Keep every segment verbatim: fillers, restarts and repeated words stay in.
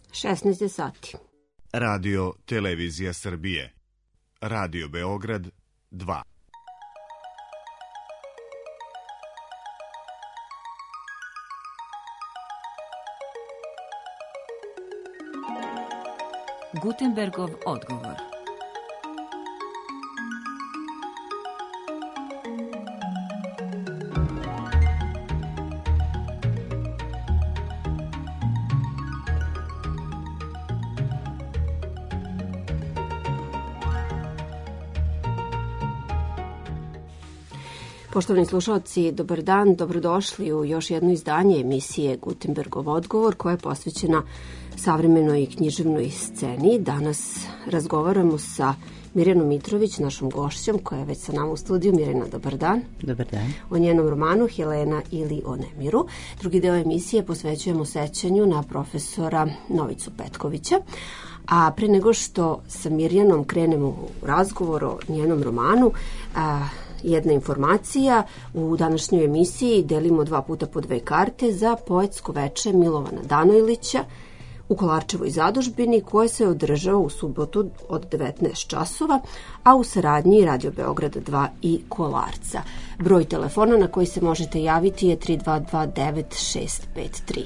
šesnaest je sati. Radio Televizija Srbije. Radio Beograd dva. Gutenbergov odgovor. Poštovani slušalci, dobar dan, dobrodošli u još jedno izdanje emisije Gutenbergov odgovor koja je posvećena savremenoj književnoj sceni. Danas razgovaramo sa Mirjanom Mitrović, našom gošćom koja je već sa nama u studiju. Mirjana, dobar dan. Dobar dan. O njenom romanu Helena ili o Nemiru. Drugi deo emisije posvećujemo sećanju na profesora Novicu Petkovića. A pre nego što sa Mirjanom krenemo u razgovor o njenom romanu, a, jedna informacija, u današnjoj emisiji delimo dva puta po dve karte za poetsko veče Milovana Danojlića u Kolarčevoj zadužbini koje se održava u subotu od devetnaest časova, a u saradnji Radio Beograd dva i Kolarca. Broj telefona na koji se možete javiti je tri dva dva devet šest pet tri.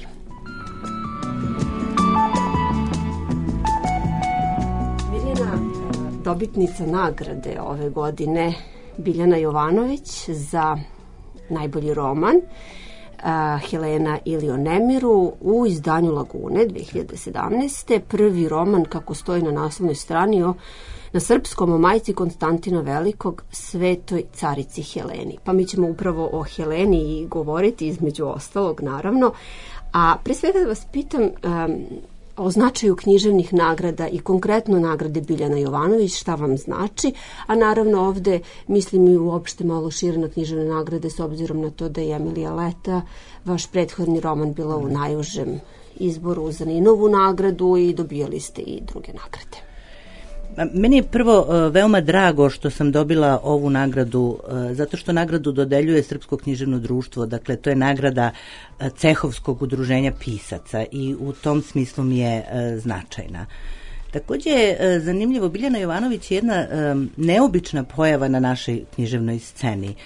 Mirjana, dobitnica nagrade ove godine Biljana Jovanović za najbolji roman uh, Helena ili o Nemiru u izdanju Lagune dve hiljade sedamnaeste. Prvi roman, kako stoji na naslovnoj strani, o, na srpskom o majci Konstantina Velikog, svetoj carici Heleni. Pa mi ćemo upravo o Heleni i govoriti, između ostalog, naravno. A pre svega da vas pitam um, o značaju književnih nagrada i konkretno nagrade Biljana Jovanović, šta vam znači, a naravno ovde mislim i uopšte malo šire na književne nagrade s obzirom na to da je Emilija Leta, vaš prethodni roman, bila u najužem izboru za Ninovu nagradu i dobijali ste i druge nagrade. Meni je prvo veoma drago što sam dobila ovu nagradu, zato što nagradu dodeljuje Srpsko književno društvo, dakle to je nagrada Cehovskog udruženja pisaca i u tom smislu mi je značajna. Takođe je zanimljivo, Biljana Jovanović je jedna neobična pojava na našoj književnoj sceni.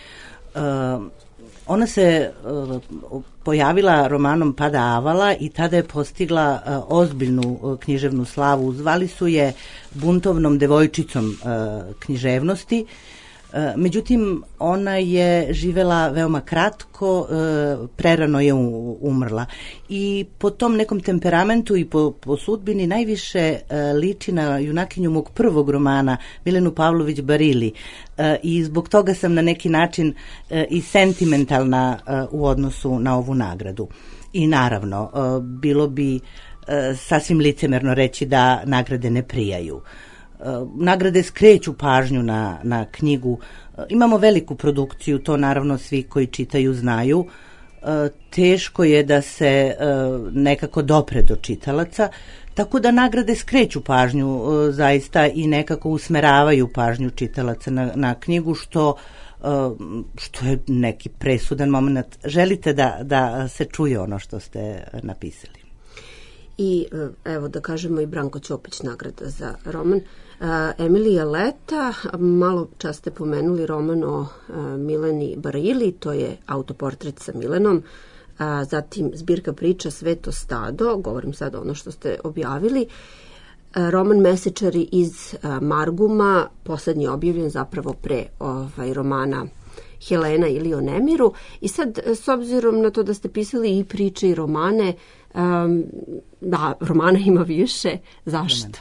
Ona se uh, pojavila romanom Pada Avala i tada je postigla uh, ozbiljnu uh, književnu slavu. Zvali su je buntovnom devojčicom uh, književnosti. Uh, međutim, ona je živela veoma kratko, uh, prerano je umrla. I po tom nekom temperamentu i po, po sudbini najviše uh, liči na junakinju mog prvog romana, Milenu Pavlović Barili. Uh, I zbog toga sam na neki način uh, i sentimentalna uh, u odnosu na ovu nagradu. I naravno, uh, bilo bi uh, sasvim licemerno reći da nagrade ne prijaju. Nagrade skreću pažnju na, na knjigu. Imamo veliku produkciju, to naravno svi koji čitaju znaju. Teško je da se nekako dopre do čitalaca, tako da nagrade skreću pažnju zaista i nekako usmeravaju pažnju čitalaca na, na knjigu, što, što je neki presudan moment. Želite da, da se čuje ono što ste napisali. I evo da kažemo i Branko Ćopić nagrada za roman. Emilija Leta, malo čas ste pomenuli roman o Mileni Barili, to je autoportret sa Milenom, zatim zbirka priča Sveto stado, govorim sad ono što ste objavili, roman Mesečari iz Marguma, poslednji objavljen zapravo pre ovaj, romana Helena ili o Nemiru. I sad, s obzirom na to da ste pisali i priče i romane, um, da, romana ima više, zašto?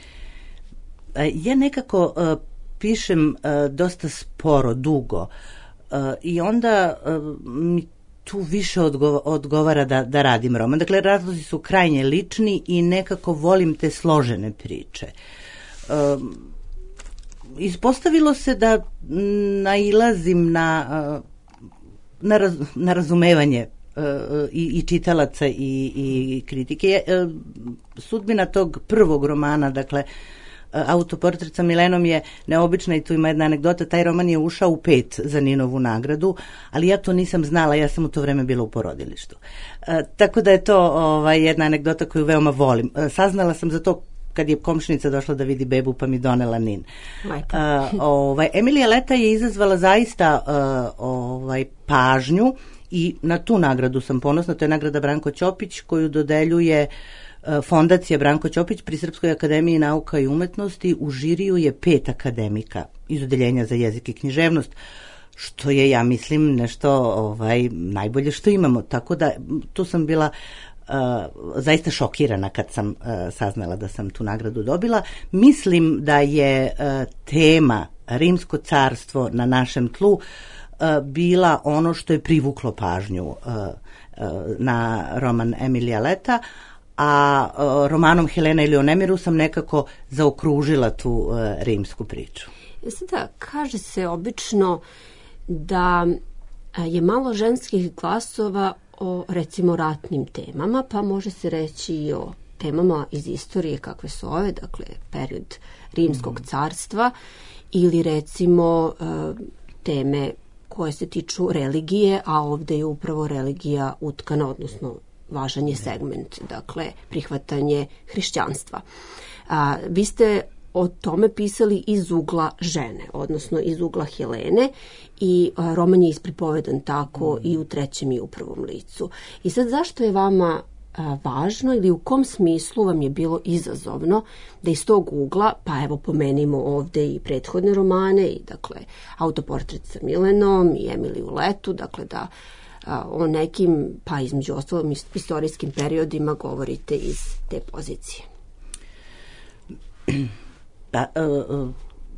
Ja nekako uh, pišem uh, dosta sporo, dugo uh, i onda uh, mi tu više odgo- odgovara da, da radim roman. Dakle, razlozi su krajnje lični i nekako volim te složene priče. Uh, ispostavilo se da nailazim na, na, raz, na razumevanje uh, i, i čitalaca i, i kritike. Uh, sudbina tog prvog romana, dakle, Autoportret sa Milenom je neobična i tu ima jedna anegdota. Taj roman je ušao u pet za Ninovu nagradu, ali ja to nisam znala, ja sam u to vreme bila u porodilištu. E, tako da je to ovaj, jedna anegdota koju veoma volim. E, saznala sam za to kad je komšinica došla da vidi bebu pa mi donela Nin. Uh, ovaj, Emilija Leta je izazvala zaista uh, ovaj, pažnju i na tu nagradu sam ponosna. To je nagrada Branko Ćopić koju dodeljuje uh, Fondacija Branko Ćopić pri Srpskoj akademiji nauka i umetnosti. U žiriju je pet akademika iz odeljenja za jezik i književnost, što je, ja mislim, nešto ovaj, najbolje što imamo. Tako da tu sam bila Uh, zaista šokirana kad sam uh, saznala da sam tu nagradu dobila. Mislim da je uh, tema Rimsko carstvo na našem tlu uh, bila ono što je privuklo pažnju uh, uh, na roman Emilija Leta, a uh, romanom Helena ili o Nemiru sam nekako zaokružila tu uh, rimsku priču. Sada, kaže se obično da je malo ženskih glasova o, recimo, ratnim temama, pa može se reći i o temama iz istorije kakve su ove, dakle, period Rimskog carstva, ili recimo teme koje se tiču religije, a ovde je upravo religija utkana, odnosno važan je segment, dakle, prihvatanje hrišćanstva. A, vi ste o tome pisali iz ugla žene, odnosno iz ugla Helene, i a, roman je ispripovedan tako mm. i u trećem i u prvom licu. I sad, zašto je vama a, važno ili u kom smislu vam je bilo izazovno da iz tog ugla, pa evo pomenimo ovde i prethodne romane, i dakle Autoportret sa Milenom i Emiliju Letu, dakle da a, o nekim, pa između ostalom istorijskim periodima govorite iz te pozicije? Da, uh, uh,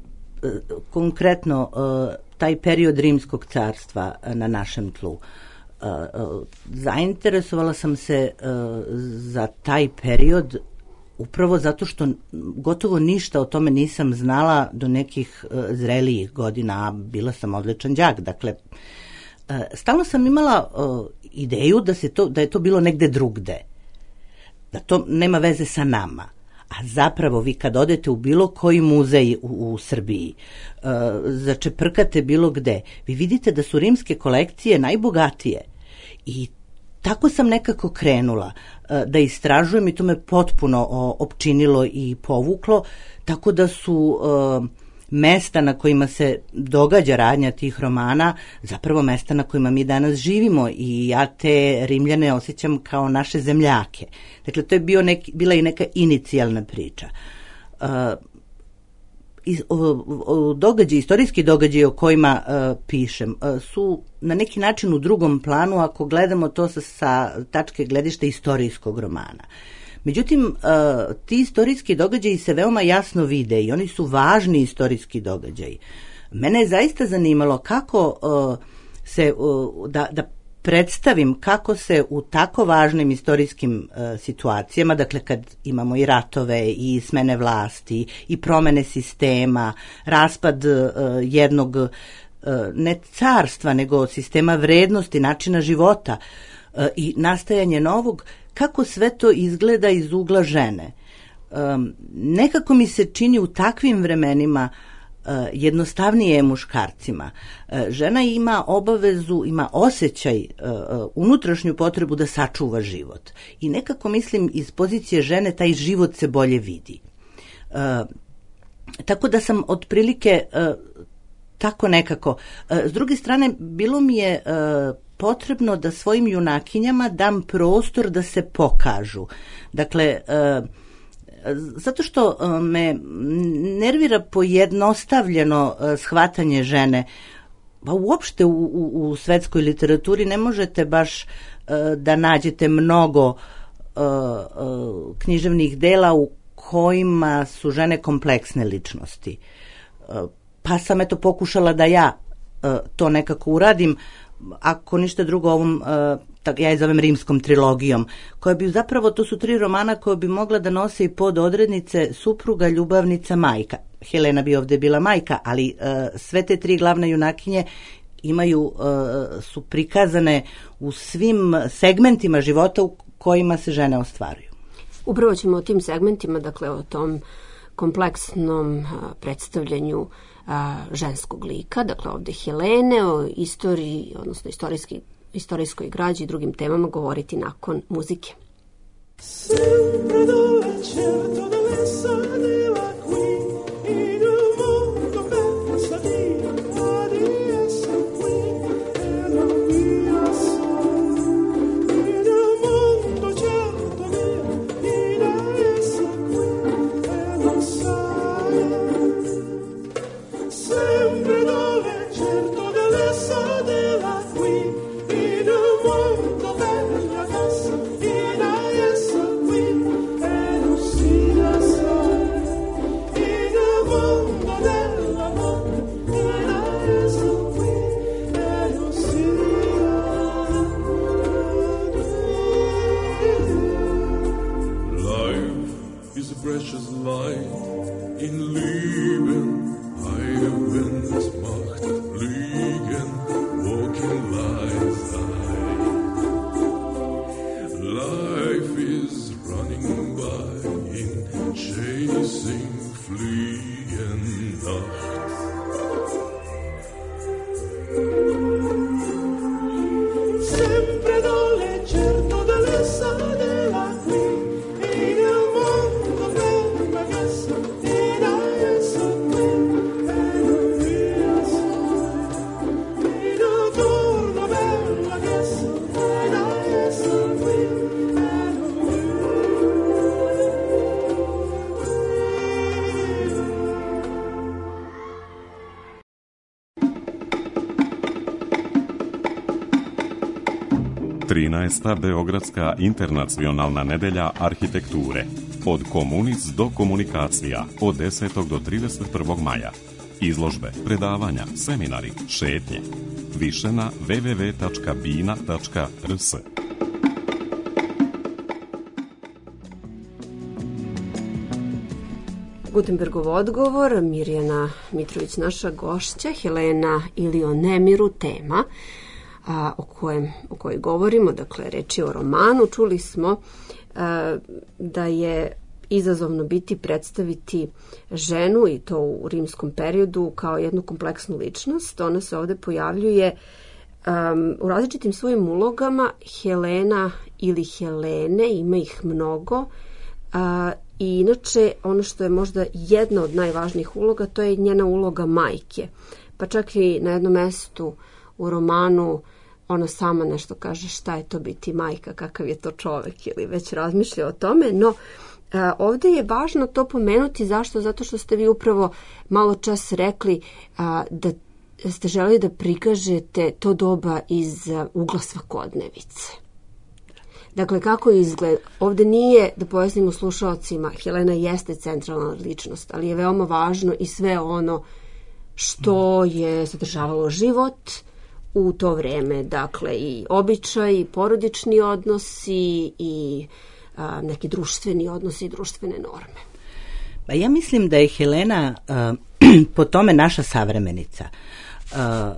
konkretno uh, taj period Rimskog carstva uh, na našem tlu. Uh, uh, zainteresovala sam se uh, za taj period upravo zato što gotovo ništa o tome nisam znala do nekih uh, zrelijih godina, a bila sam odličan đak. Dakle, uh, stalno sam imala uh, ideju da, se to, da je to bilo negde drugde, da to nema veze sa nama. A zapravo vi kad odete u bilo koji muzej u, u Srbiji, uh, začeprkate bilo gde, vi vidite da su rimske kolekcije najbogatije. I tako sam nekako krenula uh, da istražujem i to me potpuno uh, opčinilo i povuklo, tako da su uh, mesta na kojima se događa radnja tih romana zapravo mesta na kojima mi danas živimo i ja te Rimljane osjećam kao naše zemljake. Dakle, to je bio neki, bila i neka inicijalna priča. Uh, iz, o, o, događaj, istorijski događaj o kojima uh, pišem uh, su na neki način u drugom planu ako gledamo to sa, sa tačke gledišta istorijskog romana. Međutim, uh, ti istorijski događaji se veoma jasno vide i oni su važni istorijski događaji. Mene je zaista zanimalo kako uh, se, uh, da, da predstavim kako se u tako važnim istorijskim uh, situacijama, dakle kad imamo i ratove i smene vlasti i promene sistema, raspad uh, jednog uh, ne carstva, nego sistema vrednosti, načina života uh, i nastajanje novog, kako sve to izgleda iz ugla žene. Um, nekako mi se čini u takvim vremenima uh, jednostavnije je muškarcima. Uh, žena ima obavezu, ima osjećaj, uh, unutrašnju potrebu da sačuva život. I nekako mislim iz pozicije žene taj život se bolje vidi. Uh, tako da sam otprilike uh, tako nekako. Uh, s druge strane, bilo mi je uh, potrebno da svojim junakinjama dam prostor da se pokažu. Dakle, e, zato što me nervira pojednostavljeno e, shvatanje žene. Pa uopšte u, u, u svetskoj literaturi ne možete baš e, da nađete mnogo e, e, književnih dela u kojima su žene kompleksne ličnosti. E, pa sam eto pokušala da ja e, to nekako uradim, ako ništa drugo ovom, ja je zovem rimskom trilogijom, koja bi zapravo, to su tri romana koje bi mogla da nose i pod odrednice supruga, ljubavnica, majka. Helena bi ovde bila majka, ali sve te tri glavne junakinje imaju, su prikazane u svim segmentima života u kojima se žene ostvaruju. Upravo ćemo o tim segmentima, dakle o tom kompleksnom predstavljanju ženskog lika, dakle ovde Helene, o istoriji, odnosno istorijski, istorijskoj građi i drugim temama govoriti nakon muzike. Sempre dove certo dove sadeva qui in un mondo pensa di essere qui e non via solo in un mondo certo di essere qui e non sai sempre dove certo dove sadeva qui in un mondo bella casa in essere qui e non sia solo in un mondo dell'amore in essere qui e non sia life is a precious light in Leben Heiben es macht fliegen walking lights high life is running by in chasing fliegen Nacht sempre dole certo delle sadeva qui in un mondo bella casa in essere qui e non via solo in un giorno bella casa in essere qui e non trinaesta Beogradska internacionalna nedelja arhitekture. Od komunic do komunikacija od desetog do trideset prvog maja. Izložbe, predavanja, seminari, šetnje. Više na w w w tačka bina tačka r s. Gutenbergov odgovor, Mirjana Mitrović naša gošća, Helena ili o nemiru tema a, o, kojem, o kojoj govorimo, dakle reč je o romanu. Čuli smo a, da je izazovno biti predstaviti ženu i to u rimskom periodu kao jednu kompleksnu ličnost. Ona se ovde pojavljuje um, u različitim svojim ulogama. Helena ili Helene, ima ih mnogo. A, I inače, ono što je možda jedna od najvažnijih uloga, to je njena uloga majke. Pa čak i na jednom mestu u romanu ona sama nešto kaže šta je to biti majka, kakav je to čovek, ili već razmišlja o tome, no a, ovde je važno to pomenuti. Zašto? Zato što ste vi upravo malo čas rekli a, da ste želeli da prikažete to doba iz a, ugla svakodnevice. Dakle, kako izgleda? Ovde nije, da pojasnimo slušalcima, Helena jeste centralna ličnost, ali je veoma važno i sve ono što je zadržavalo život u to vreme. Dakle, i običaj, i porodični odnosi, i a, neki društveni odnosi i društvene norme. Pa ja mislim da je Helena a, po tome naša savremenica. A,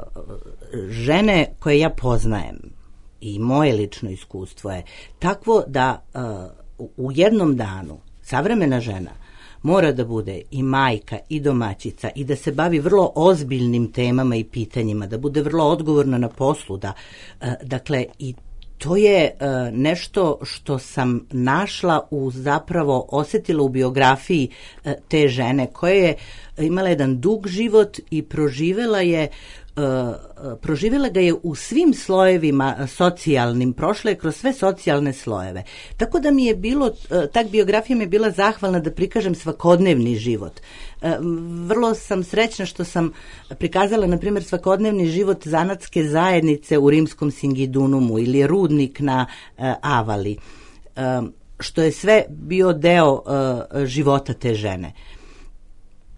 žene koje ja poznajem, i moje lično iskustvo je takvo da uh, u jednom danu savremena žena mora da bude i majka i domaćica i da se bavi vrlo ozbiljnim temama i pitanjima, da bude vrlo odgovorna na poslu, da, uh, dakle, i to je uh, nešto što sam našla u zapravo osetila u biografiji uh, te žene koja je imala jedan dug život i proživela je Uh, proživjela ga je u svim slojevima socijalnim, prošla je kroz sve socijalne slojeve. Tako da mi je bilo, uh, tak biografija mi je bila zahvalna da prikažem svakodnevni život. Uh, vrlo sam srećna što sam prikazala, na primjer, svakodnevni život zanatske zajednice u rimskom Singidunumu ili rudnik na uh, Avali, uh, što je sve bio deo uh, života te žene.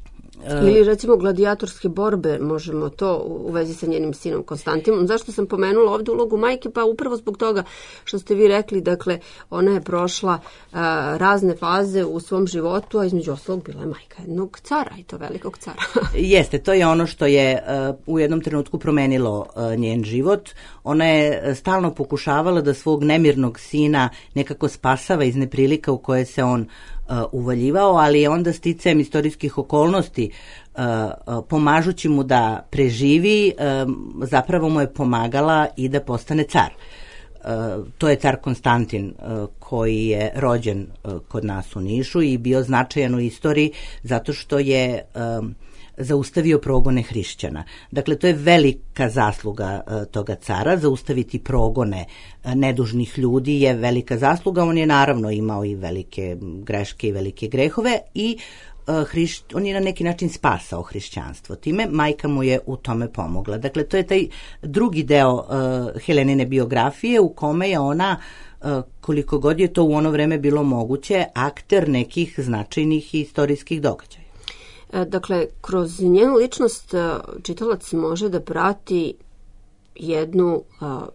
Ili recimo gladijatorske borbe, možemo to u vezi sa njenim sinom Konstantinom. Zašto sam pomenula ovdje ulogu majke? Pa upravo zbog toga što ste vi rekli, dakle, ona je prošla uh, razne faze u svom životu, a između ostalog bila je majka jednog cara, i to velikog cara. Jeste, to je ono što je uh, u jednom trenutku promenilo uh, njen život. Ona je stalno pokušavala da svog nemirnog sina nekako spasava iz neprilika u koje se on uh, uvaljivao, ali je onda sticajem istorijskih okolnosti uh, uh, pomažući mu da preživi, um, zapravo mu je pomagala i da postane car. Uh, to je car Konstantin uh, koji je rođen uh, kod nas u Nišu i bio značajan u istoriji zato što je um, zaustavio progone hrišćana. Dakle, to je velika zasluga uh, toga cara, zaustaviti progone uh, nedužnih ljudi je velika zasluga. On je naravno imao i velike greške i velike grehove i uh, hrišć, on je na neki način spasao hrišćanstvo. Time majka mu je u tome pomogla. Dakle, to je taj drugi deo uh, Helenine biografije u kome je ona, uh, koliko god je to u ono vreme bilo moguće, akter nekih značajnih istorijskih događaja. Dakle, kroz njenu ličnost čitalac može da prati jednu a,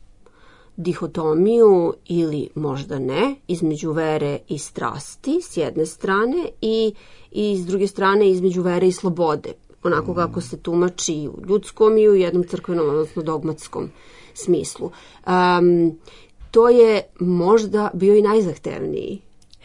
dihotomiju ili možda ne između vere i strasti s jedne strane i, i s druge strane između vere i slobode. Onako kako se tumači u ljudskom i u jednom crkvenom, odnosno dogmatskom smislu. Um, to je možda bio i najzahtevniji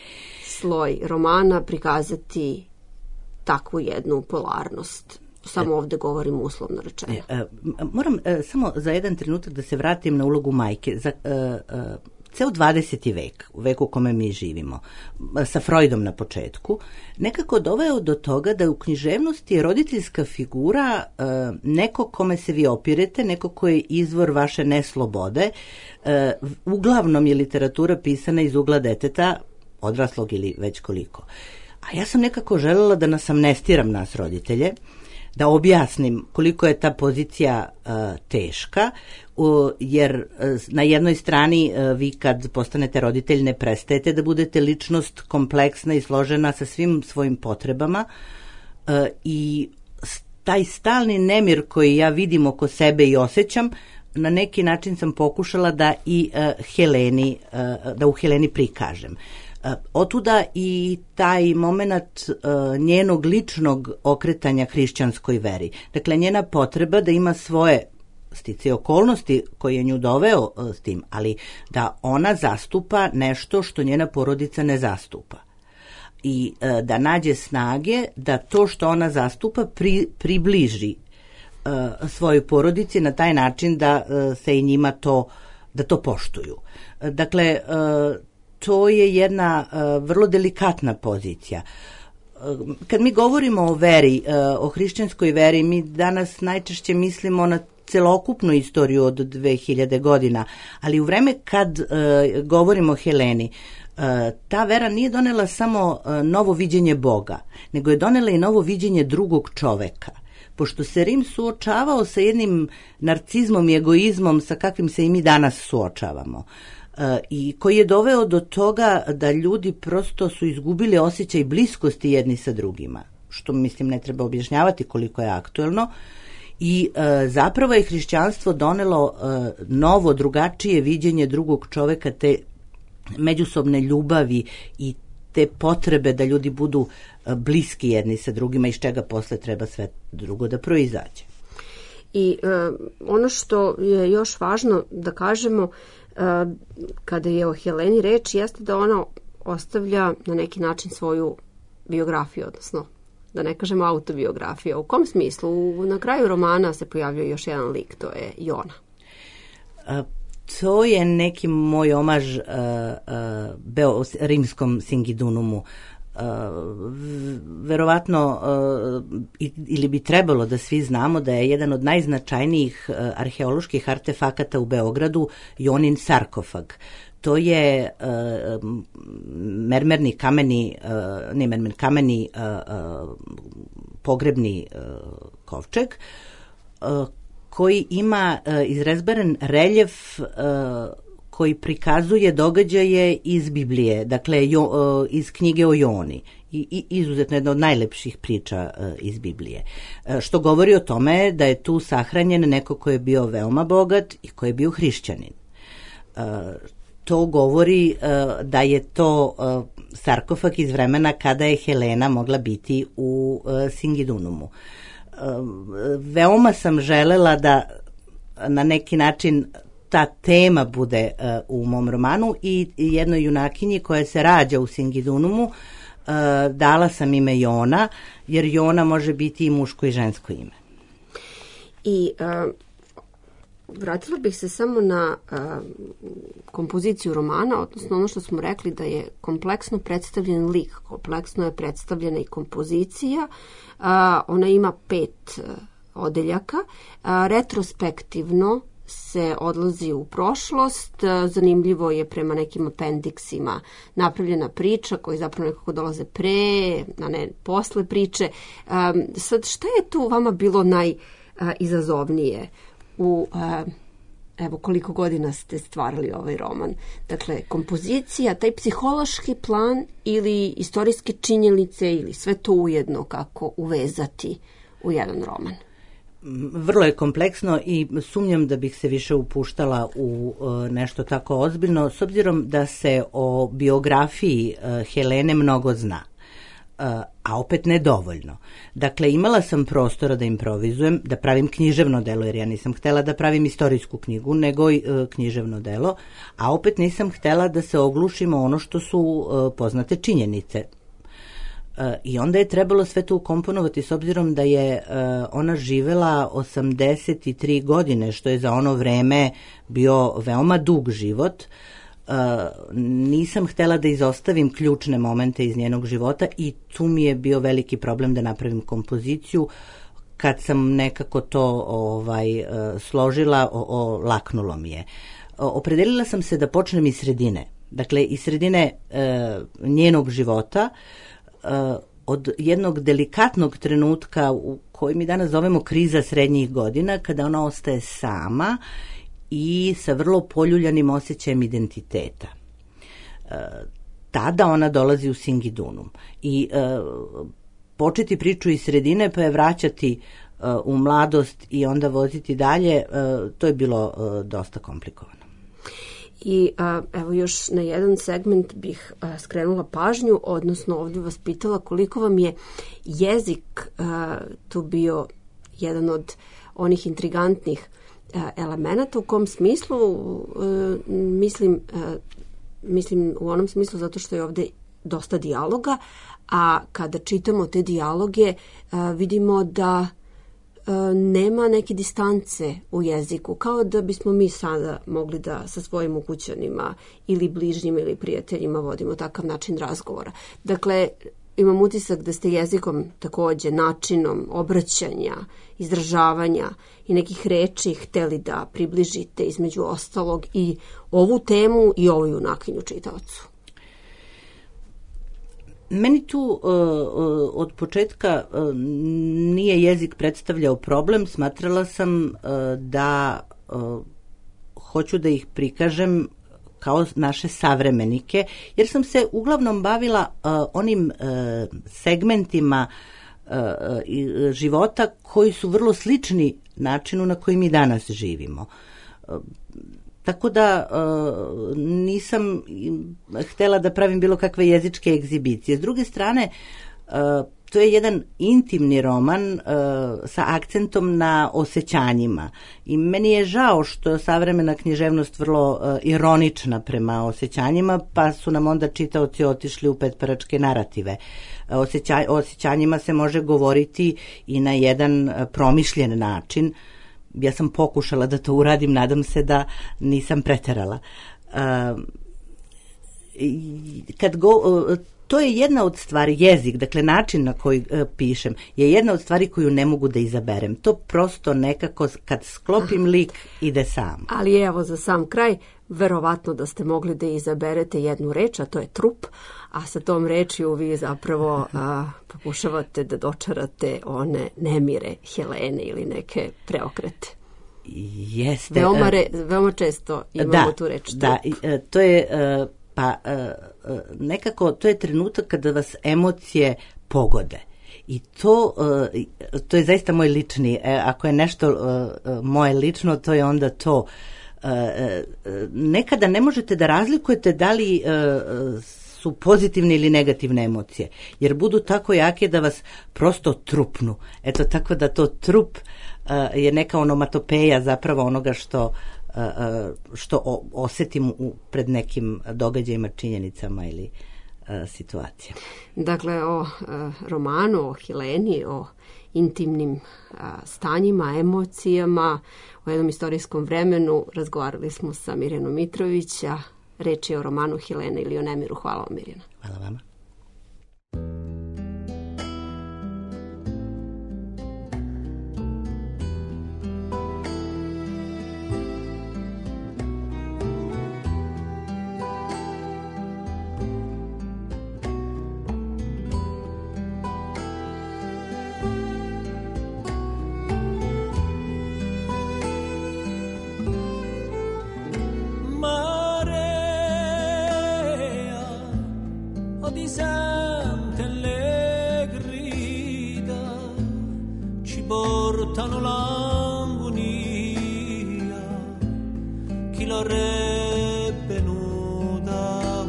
sloj romana prikazati takvu jednu polarnost. Samo ovdje govorim uslovno rečeno. E, e, moram e, samo za jedan trenutak da se vratim na ulogu majke. Za, e, e, ceo dvadeseti vek, u veku u kome mi živimo, sa Freudom na početku, nekako doveo do toga da u književnosti je roditeljska figura e, neko kome se vi opirete, neko ko je izvor vaše neslobode. E, uglavnom je literatura pisana iz ugla deteta, odraslog ili već koliko. A ja sam nekako željela da nas amnestiram, nas roditelje, da objasnim koliko je ta pozicija uh, teška, uh, jer uh, na jednoj strani uh, vi kad postanete roditelj ne prestajete da budete ličnost kompleksna i složena sa svim svojim potrebama uh, i taj stalni nemir koji ja vidim oko sebe i osjećam, na neki način sam pokušala da i uh, Heleni, uh, da u Heleni prikažem. Otuda i taj moment uh, njenog ličnog okretanja hrišćanskoj veri. Dakle, njena potreba da ima svoje stice okolnosti koje je nju doveo uh, s tim, ali da ona zastupa nešto što njena porodica ne zastupa. I uh, da nađe snage da to što ona zastupa pri, približi uh, svojoj porodici na taj način da uh, se i njima to, da to poštuju. Uh, dakle, uh, to je jedna uh, vrlo delikatna pozicija. Uh, kad mi govorimo o veri, uh, o hrišćanskoj veri, mi danas najčešće mislimo na celokupnu istoriju od dve hiljade godina, ali u vreme kad uh, govorimo o Heleni, uh, ta vera nije donela samo uh, novo viđenje Boga, nego je donela i novo viđenje drugog čoveka. Pošto se Rim suočavao sa jednim narcizmom i egoizmom sa kakvim se i mi danas suočavamo, i koji je doveo do toga da ljudi prosto su izgubili osjećaj bliskosti jedni sa drugima, što mislim ne treba objašnjavati koliko je aktuelno, i e, zapravo je hrišćanstvo donelo e, novo, drugačije viđenje drugog čoveka, te međusobne ljubavi i te potrebe da ljudi budu e, bliski jedni sa drugima, iz čega posle treba sve drugo da proizađe. I e, ono što je još važno da kažemo kada je o Heleni reč, jeste da ona ostavlja na neki način svoju biografiju, odnosno da ne kažemo autobiografiju. U kom smislu? Na kraju romana se pojavljuje još jedan lik, to je Jona. A, to je neki moj omaž a, a, beo, rimskom Singidunumu. Uh, verovatno uh, ili bi trebalo da svi znamo da je jedan od najznačajnijih uh, arheoloških artefakata u Beogradu Jonin sarkofag. To je uh, mermerni kameni, uh, ne mermer, kameni uh, uh, pogrebni uh, kovčeg uh, koji ima uh, izrezbaren reljef uh, koji prikazuje događaje iz Biblije, dakle jo, uh, iz knjige o Joni. I, i izuzetno jedna od najlepših priča uh, iz Biblije. Uh, što govori o tome da je tu sahranjen neko ko je bio veoma bogat i ko je bio hrišćanin. Uh, to govori uh, da je to uh, sarkofag iz vremena kada je Helena mogla biti u uh, Singidunumu. Uh, veoma sam želela da na neki način ta tema bude uh, u mom romanu i jednoj junakinji koja se rađa u Singidunumu Uh, dala sam ime Jona, jer Jona može biti i muško i žensko ime. I uh, vratila bih se samo na uh, kompoziciju romana, odnosno ono što smo rekli da je kompleksno predstavljen lik, kompleksno je predstavljena i kompozicija. Uh, ona ima pet uh, odeljaka. Uh, retrospektivno se odlazi u prošlost, zanimljivo je prema nekim apendiksima napravljena priča koji zapravo nekako dolaze pre, a ne posle priče. Um, sad, šta je tu vama bilo najizazovnije u, uh, evo koliko godina ste stvarali ovaj roman? Dakle, kompozicija, taj psihološki plan ili istorijske činjenice ili sve to ujedno kako uvezati u jedan roman? Vrlo je kompleksno i sumnjam da bih se više upuštala u uh, nešto tako ozbiljno, s obzirom da se o biografiji uh, Helene mnogo zna, uh, a opet nedovoljno. Dakle, imala sam prostora da improvizujem, da pravim književno delo, jer ja nisam htela da pravim istorijsku knjigu, nego i uh, književno delo, a opet nisam htela da se oglušimo ono što su uh, poznate činjenice. I onda je trebalo sve to ukomponovati s obzirom da je uh, ona živela osamdeset tri godine, što je za ono vreme bio veoma dug život. Uh, nisam htela da izostavim ključne momente iz njenog života i tu mi je bio veliki problem da napravim kompoziciju. Kad sam nekako to ovaj, uh, složila, o, o, laknulo mi je. O, opredelila sam se da počnem iz sredine. Dakle, iz sredine uh, njenog života, od jednog delikatnog trenutka u koji mi danas zovemo kriza srednjih godina, kada ona ostaje sama i sa vrlo poljuljanim osjećajem identiteta. Tada ona dolazi u Singidunum i početi priču iz sredine pa je vraćati u mladost i onda voziti dalje, to je bilo dosta komplikovano. I a, evo još na jedan segment bih a, skrenula pažnju, odnosno ovdje vas pitala koliko vam je jezik a, tu bio jedan od onih intrigantnih a, elemenata, u kom smislu, a, mislim, a, mislim u onom smislu zato što je ovdje dosta dijaloga, a kada čitamo te dijaloge a, vidimo da nema neke distance u jeziku, kao da bismo mi sada mogli da sa svojim ukućanima ili bližnjima ili prijateljima vodimo takav način razgovora. Dakle, imam utisak da ste jezikom takođe, načinom obraćanja, izražavanja i nekih reči hteli da približite između ostalog i ovu temu i ovu junakinju čitaocu. Meni tu uh, od početka uh, nije jezik predstavljao problem. Smatrala sam uh, da uh, hoću da ih prikažem kao naše savremenike, jer sam se uglavnom bavila uh, onim uh, segmentima uh, uh, života koji su vrlo slični načinu na koji mi danas živimo. Uh, Tako da uh, nisam htela da pravim bilo kakve jezičke egzibicije. S druge strane, uh, to je jedan intimni roman uh, sa akcentom na osjećanjima. I meni je žao što je savremena književnost vrlo uh, ironična prema osjećanjima, pa su nam onda čitaoci otišli u petparačke narative. Uh, osjeća, o osjećanjima se može govoriti i na jedan uh, promišljen način. Ja sam pokušala da to uradim, nadam se da nisam preterala. Uh, kad go, uh, to je jedna od stvari, jezik, dakle način na koji uh, pišem, je jedna od stvari koju ne mogu da izaberem. To prosto nekako, kad sklopim lik, ide sam. Ali evo, za sam kraj, verovatno da ste mogli da izaberete jednu reč, a to je trup, a sa tom rečju vi zapravo a, pokušavate da dočarate one nemire Helene ili neke preokrete. Jeste. Veoma, e, re, veoma često imamo da, tu reč trup. Da, i, e, to je e, pa e, e, nekako to je trenutak kada vas emocije pogode. I to, e, to je zaista moj lični, e, ako je nešto e, moje lično, to je onda to. E, e, nekada ne možete da razlikujete da li e, su pozitivne ili negativne emocije, jer budu tako jake da vas prosto trupnu. Eto, tako da to trup uh, je neka onomatopeja zapravo onoga što, uh, što o, osetim u, pred nekim događajima, činjenicama ili uh, situacijama. Dakle, o uh, romanu, o Heleni, o intimnim uh, stanjima, emocijama, o jednom istorijskom vremenu razgovarali smo sa Mirjanom Mitrović, a reč je o romanu Helena ili o Nemiru. Hvala vam, Mirjana. Hvala vama. Di sente le grida ci portano l'agonia, chi l'avrebbe nuda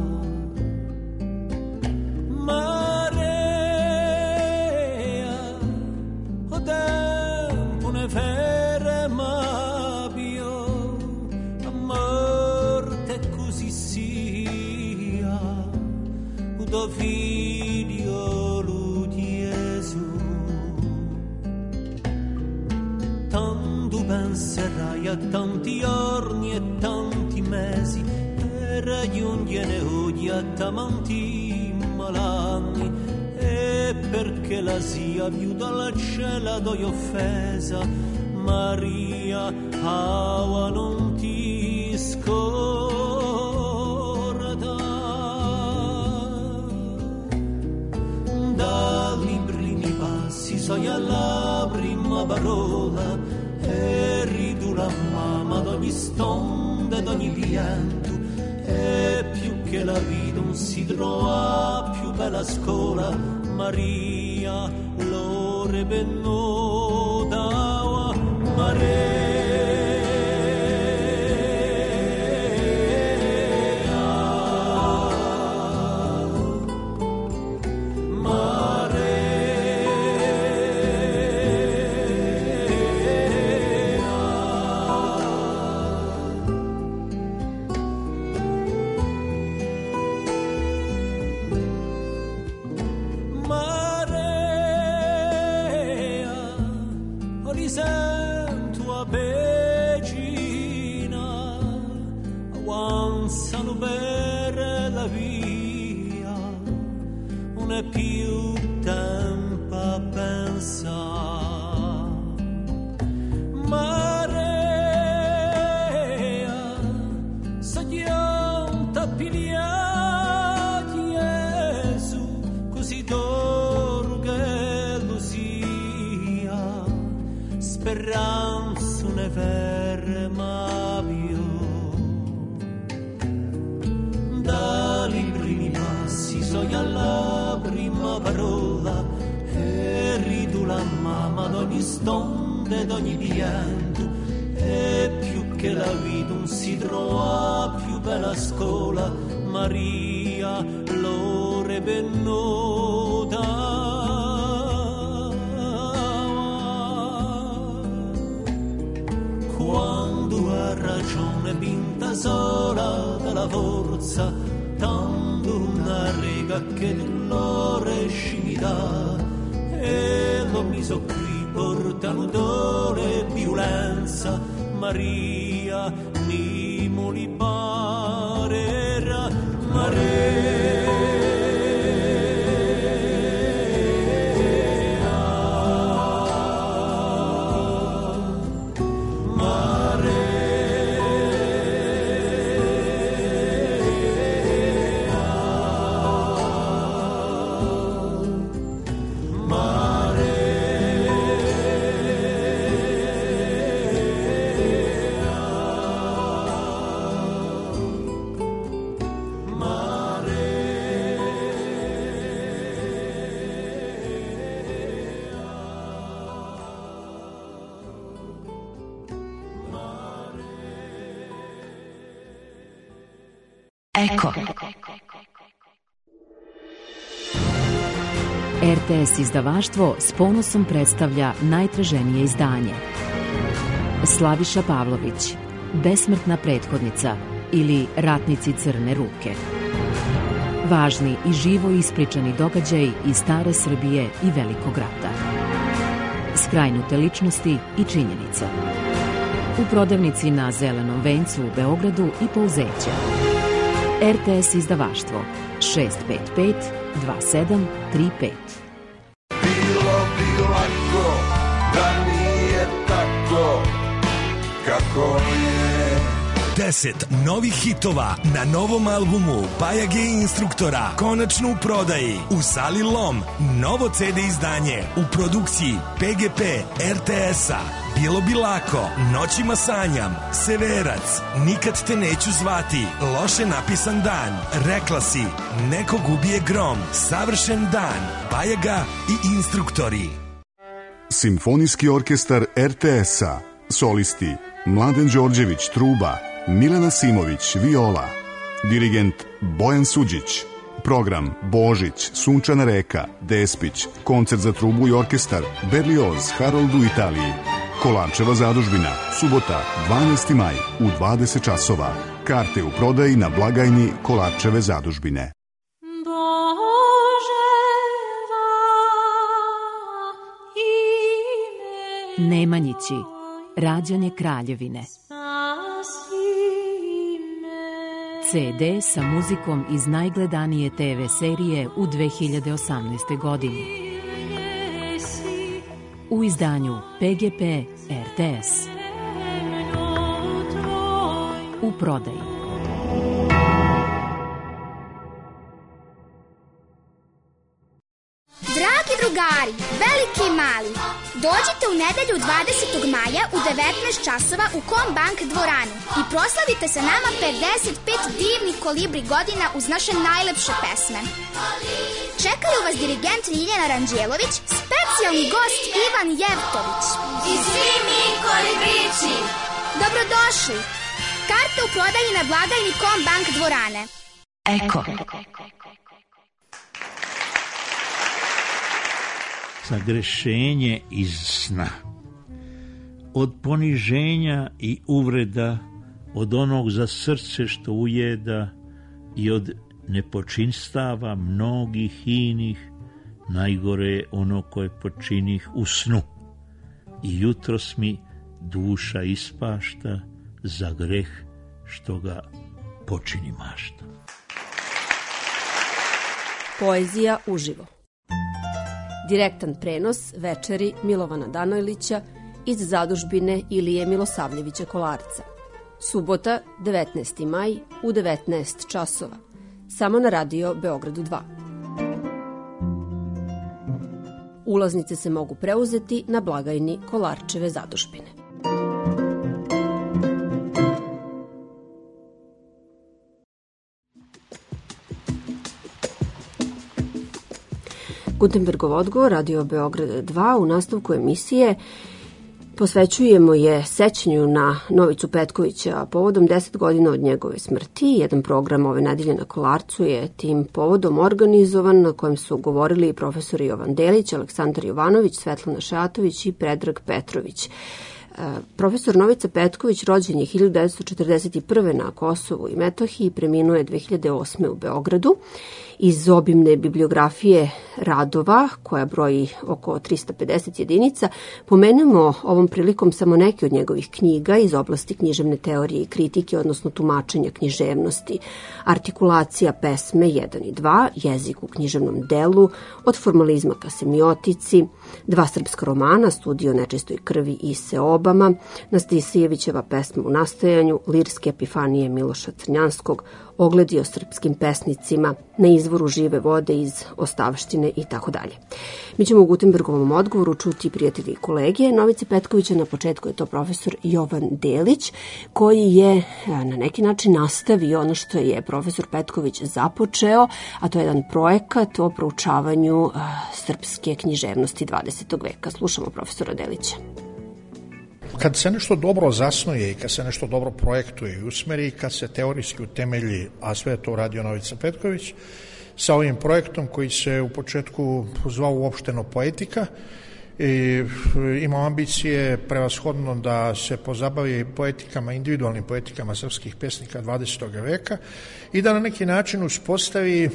marea o tempo ne ferma più a morte così sia tuo figlio lo Gesù. Tanto penserai a tanti giorni e tanti mesi per raggiungere oggi a tanti malanni, e perché la sia più dalla cella d'ogni offesa Maria aua non ti scorda. Dai primi passi sogni alla prima parola e ridu la mamma d'ogni stonda e d'ogni pianto, e più che la vita non si trova più bella scuola Maria l'ore bennoda Maria. Avanzano per la via, non è più tempo a pensare. Marea, saglianta pigliati Gesù, così d'oro che lo sia, speranza ne ferma più. Dai primi passi sogni alla prima parola e ridu la mamma d'ogni stonda e d'ogni pianto, e più che la vita non si trova più bella scuola Maria l'ore bennoda. Quando ha ragione vinta sola dalla forza, tanto una rega che dolore scimità, e lo miso qui portano dole e violenza Maria mi moli parera Maria. Mare Eko. R T S izdavaštvo s ponosom predstavlja najtraženije izdanje. Slaviša Pavlović, Besmrtna prethodnica ili Ratnici crne ruke. Važni i živo ispričani događaji iz stare Srbije i Velikog rata. Skrajnute ličnosti i činjenice. U prodavnici na Zelenom vencu u Beogradu i Pouzeća. R T S izdavaštvo šest pet pet dva sedam tri pet. Bilo bi lako da nije tako kako je. Deset novih hitova na novom albumu Paja G Instruktora konačno u prodaji u sali Lom. Novo ce de izdanje u produkciji P G P R T S-a. Bilo bi lako, Noćima sanjam, Severac, Nikad te neću zvati, Loše napisan dan, Rekla si, Nekog ubije grom, Savršen dan, Paja G i Instruktori. Simfonijski orkestar R T S-a. Solisti Mladen Đorđević, truba, Milena Simović, viola, dirigent Bojan Suđić. Program Božić, Sunčana reka, Despić, koncert za trubu i orkestar, Berlioz, Harold u Italiji. Kolarčeva zadužbina, subota, dvanaesti maj u dvadeset časova. Karte u prodaji na blagajni Kolarčeve zadužbine. Nemanjići, rađanje Kraljevine. ce de sa muzikom iz najgledanije te ve serije u dve hiljade osamnaestoj. godini. U izdanju P G P R T S. U prodaji. Dragi drugari, veliki i mali, dođite u nedelju dvadesetog maja u devetnaest časova u Kombank dvoranu i proslavite sa nama pedeset pet divnih kolibri godina uz naše najlepše pesme. Čekaju vas dirigent Ljiljana Ranđelović, specijalni gost Ivan Jevtović i svi mi kolibrići. Dobrodošli! Karte u prodaji na blagajni Kombank dvorane. Eko. Sagrešenje iz sna. Od poniženja i uvreda, od onog za srce što ujeda i od nepočinstava mnogih inih, najgore je ono koje počinih u snu. I jutros mi duša ispašta za greh što ga počini mašta. Poezija uživo. Direktan prenos večeri Milovana Danojlića iz zadužbine Ilije Milosavljevića Kolarca. Subota, devetnaesti maj u devetnaest časova. Samo na radio Beogradu dva. Ulaznice se mogu preuzeti na blagajni Kolarčeve zadužbine. Gutenbergov odgovor, radio Beograd dva. U nastavku emisije posvećujemo je sećanju na Novicu Petkovića povodom deset godina od njegove smrti. Jedan program ove nedelje na Kolarcu je tim povodom organizovan, na kojem su govorili profesori Jovan Delić, Aleksandar Jovanović, Svetlana Šatović i Predrag Petrović. Profesor Novica Petković rođen je hiljadu devetsto četrdeset prve. na Kosovu i Metohiji, preminuo je dve hiljade osme. u Beogradu. Iz obimne bibliografije radova, koja broji oko trista pedeset jedinica, pomenemo ovom prilikom samo neke od njegovih knjiga iz oblasti književne teorije i kritike, odnosno tumačenja književnosti, artikulacija pesme jedan i dva, jezik u književnom delu, od formalizma ka semiotici, dva srpska romana, Studij o nečistoj krvi i seobama, Nastisijevićeva pesma u nastajanju, lirske epifanije Miloša Crnjanskog, ogledi o srpskim pesnicima, na izvoru žive vode iz ostavštine i tako dalje. Mi ćemo u Gutenbergovom odgovoru čuti prijatelji i kolege Novice Petkovića. Na početku je to profesor Jovan Delić, koji je na neki način nastavio ono što je profesor Petković započeo, a to je jedan projekat o proučavanju srpske književnosti dvadesetog veka. Slušamo profesora Delića. kad se nešto dobro zasnuje i kad se nešto dobro projektuje i usmeri, kad se teorijski utemelji, a sve je to uradio Novica Petković, sa ovim projektom koji se u početku zvao uopšteno Poetika, i imao ambicije prevashodno da se pozabavi poetikama, individualnim poetikama srpskih pesnika dvadesetog veka i da na neki način uspostavi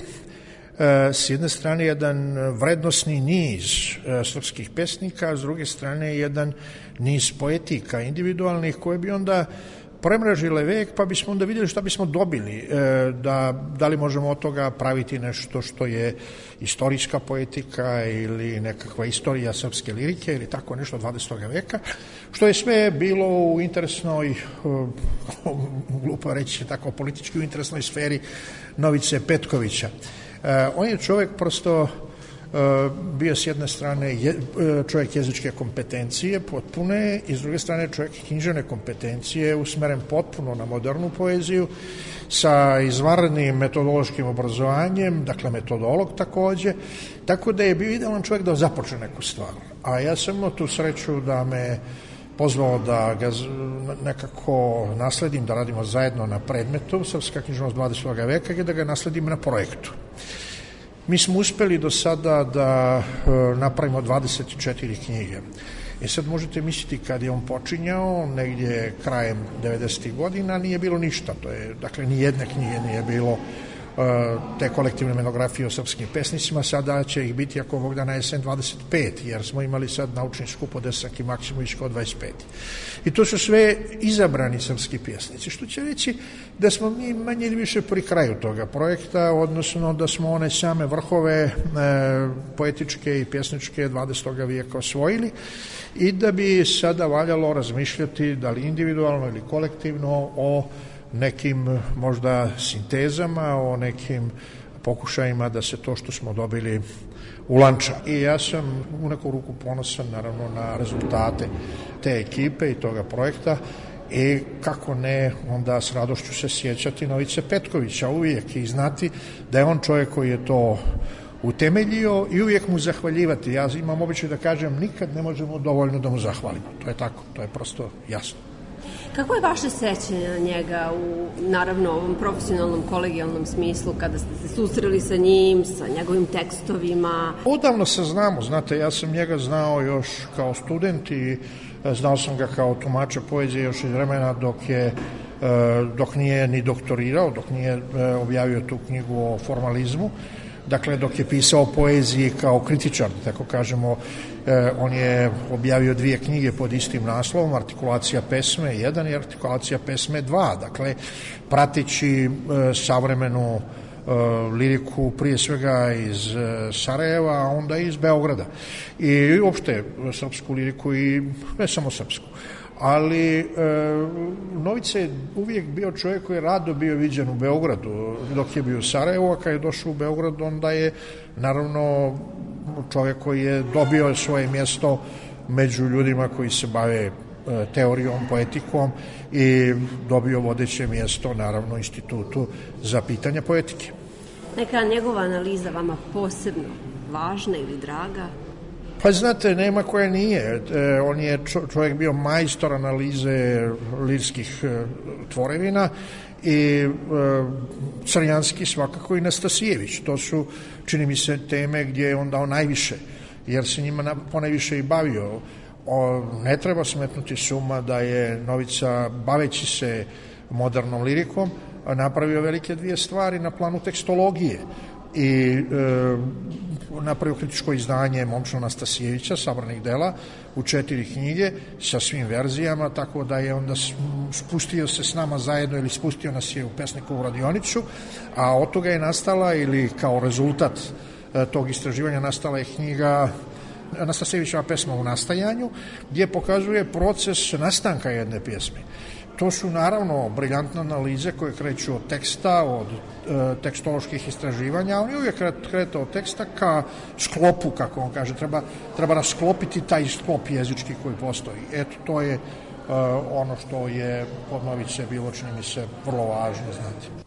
s jedne strane jedan vrednosni niz srpskih pesnika, a s druge strane jedan niz poetika individualnih koje bi onda premrežile vek, pa bismo onda vidjeli šta bismo dobili, da, da li možemo od toga praviti nešto što je istorijska poetika ili nekakva istorija srpske lirike ili tako nešto dvadesetog veka, što je sve bilo u interesnoj, glupo reći tako, politički u interesnoj sferi Novice Petkovića. On je čovjek prosto bio s jedne strane čovjek jezičke kompetencije potpune i s druge strane čovjek književne kompetencije usmeren potpuno na modernu poeziju sa izvanrednim metodološkim obrazovanjem, dakle metodolog takođe, tako da je bio idealan čovjek da započne neku stvar. A ja sam imao tu sreću da me pozvao da ga nekako nasledim, da radimo zajedno na predmetu Srpska književnost dvadesetog veka i da ga nasledim na projektu. Mi smo uspeli do sada da e, napravimo dvadeset četiri knjige. I sad možete misliti kad je on počinjao, negdje krajem devedesetih godina, nije bilo ništa. To je, dakle, ni jedne knjige nije bilo te kolektivne monografije o srpskim pesnicima, sada će ih biti ako Bog da na jesen dvadeset pet, jer smo imali sad naučni skup od Desak i Maksimović kod dvadeset pet. I to su sve izabrani srpski pjesnici, što će reći da smo mi manje ili više pri kraju toga projekta, odnosno da smo one same vrhove e, poetičke i pjesničke dvadesetog vijeka osvojili i da bi sada valjalo razmišljati da li individualno ili kolektivno o nekim možda sintezama, o nekim pokušajima da se to što smo dobili ulanča. I ja sam u neku ruku ponosan naravno na rezultate te ekipe i toga projekta i kako ne onda s radošću se sjećati Novice Petkovića uvijek i znati da je on čovjek koji je to utemeljio i uvijek mu zahvaljivati. Ja imam običaj da kažem nikad ne možemo dovoljno da mu zahvalimo. To je tako, to je prosto jasno. Kako je vaše sećanje na njega u, naravno, ovom profesionalnom, kolegijalnom smislu, kada ste se susreli sa njim, sa njegovim tekstovima? Odavno se znamo, znate, ja sam njega znao još kao student i znao sam ga kao tumača poezije još iz vremena dok je dok nije ni doktorirao, dok nije objavio tu knjigu o formalizmu. Dakle, dok je pisao poeziji kao kritičar, tako kažemo, eh, on je objavio dvije knjige pod istim naslovom, Artikulacija pesme jedan i Artikulacija pesme dva, dakle, pratići eh, savremenu eh, liriku prije svega iz eh, Sarajeva, a onda iz Beograda. I uopšte srpsku liriku i ne samo srpsku. Ali e, Novica je uvijek bio čovjek koji je rado bio viđen u Beogradu dok je bio u Sarajevu, a kad je došao u Beograd onda je naravno čovjek koji je dobio svoje mjesto među ljudima koji se bave e, teorijom, poetikom i dobio vodeće mjesto naravno u Institutu za pitanja poetike. Neka njegova analiza vama posebno važna ili draga? Pa znate, nema koja nije. E, on je čovjek bio majstor analize lirskih e, tvorevina i e, Crnjanski svakako i Nastasijević. To su, čini mi se, teme gdje je on dao najviše, jer se njima na, ponajviše i bavio. O, ne treba smetnuti suma da je Novica, baveći se modernom lirikom, napravio velike dvije stvari na planu tekstologije i e, napravio kritičko izdanje Momčila Nastasijevića, sabranih dela, u četiri knjige sa svim verzijama, tako da je onda spustio se s nama zajedno ili spustio nas je u Pesnikovu radionicu, a od toga je nastala ili kao rezultat e, tog istraživanja nastala je knjiga Nastasijevićeva pesma u nastajanju, gdje pokazuje proces nastanka jedne pjesme. To su naravno briljantne analize koje kreću od teksta, od e, tekstoloških istraživanja, on je uvijek kretao od teksta ka sklopu, kako on kaže, treba, treba rasklopiti taj sklop jezički koji postoji. Eto, to je e, ono što je od Novice bilo, čini mi se, vrlo važno znati.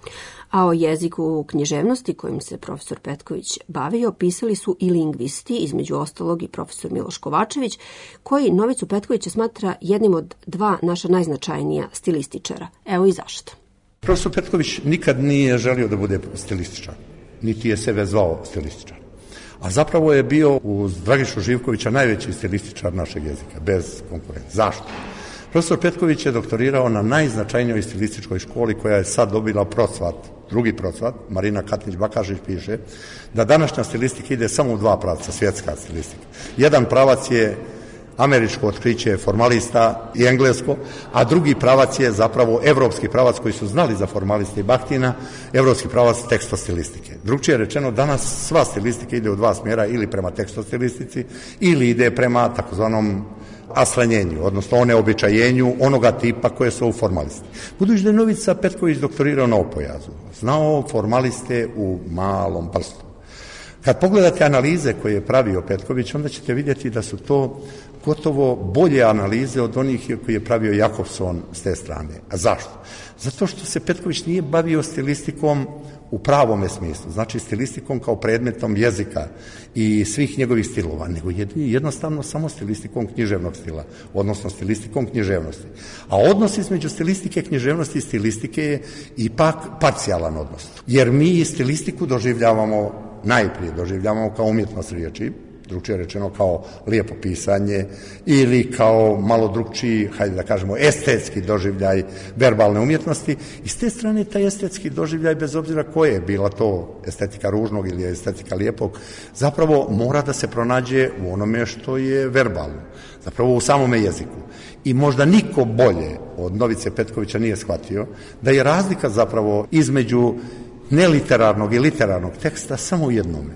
A o jeziku književnosti kojim se profesor Petković bavio pisali su i lingvisti, između ostalog i profesor Miloš Kovačević, koji Novicu Petkovića smatra jednim od dva naša najznačajnija stilističara. Evo i zašto. Profesor Petković nikad nije želio da bude stilističar, niti je sebe zvao stilističar. A zapravo je bio uz Dragišu Živkovića najveći stilističar našeg jezika, bez konkurencije. Zašto? Profesor Petković je doktorirao na najznačajnijoj stilističkoj školi koja je sad dobila procvat, drugi procvat, Marina Katnić-Bakažić piše, da današnja stilistika ide samo u dva pravca, svjetska stilistika. Jedan pravac je američko otkriće formalista i englesko, a drugi pravac je zapravo evropski pravac koji su znali za formaliste i Bahtina, evropski pravac tekstostilistike. Drugčije rečeno, danas sva stilistika ide u dva smjera, ili prema tekstostilistici, ili ide prema takozvanom aslanjenju, odnosno oneobičajenju onoga tipa koje su formalisti. Budući da je Novica Petković doktorirao na Opojazu, znao formaliste u malom prstu. Kad pogledate analize koje je pravio Petković, onda ćete vidjeti da su to gotovo bolje analize od onih koje je pravio Jakobson s te strane. A zašto? Zato što se Petković nije bavio stilistikom u pravome smislu, znači stilistikom kao predmetom jezika i svih njegovih stilova, nego jednostavno samo stilistikom književnog stila, odnosno stilistikom književnosti. A odnos između stilistike, književnosti i stilistike je ipak parcijalan odnos. Jer mi stilistiku doživljavamo, najprije doživljavamo kao umjetnost riječi, drugčije rečeno kao lijepo pisanje ili kao malo drugčiji, hajde da kažemo, estetski doživljaj verbalne umjetnosti. I s te strane taj estetski doživljaj, bez obzira koje je bila to estetika ružnog ili estetika lijepog, zapravo mora da se pronađe u onome što je verbalno, zapravo u samome jeziku. I možda niko bolje od Novice Petkovića nije shvatio da je razlika zapravo između neliterarnog i literarnog teksta samo u jednome,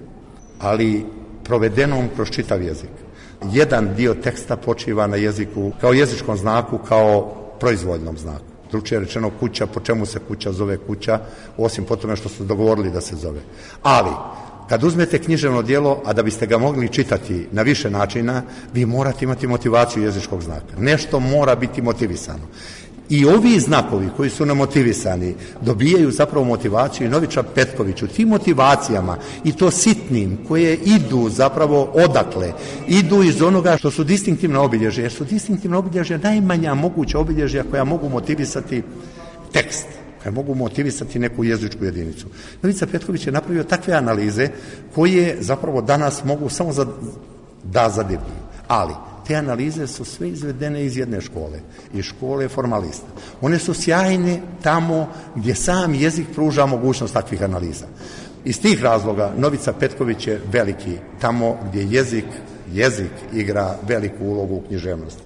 ali provedenom kroz čitav jezik. Jedan dio teksta počiva na jeziku kao jezičkom znaku, kao proizvoljnom znaku. Drugčije rečeno, kuća, po čemu se kuća zove kuća, osim po tome što su dogovorili da se zove. Ali, kad uzmete književno djelo, a da biste ga mogli čitati na više načina, vi morate imati motivaciju jezičkog znaka. Nešto mora biti motivisano. I ovi znakovi koji su namotivisani dobijaju zapravo motivaciju i Novića Petkoviću. Tim motivacijama, i to sitnim, koje idu zapravo odakle, idu iz onoga što su distinktivna obilježja, jer su distinktivna obilježja najmanja moguća obilježja koja mogu motivisati tekst, koja mogu motivisati neku jezičku jedinicu. Novica Petković je napravio takve analize koje zapravo danas mogu samo za, da zadivljuju. Ali te analize su sve izvedene iz jedne škole, iz škole formalista. One su sjajne tamo gdje sam jezik pruža mogućnost takvih analiza. Iz tih razloga Novica Petković je veliki tamo gdje jezik, jezik igra veliku ulogu u književnosti.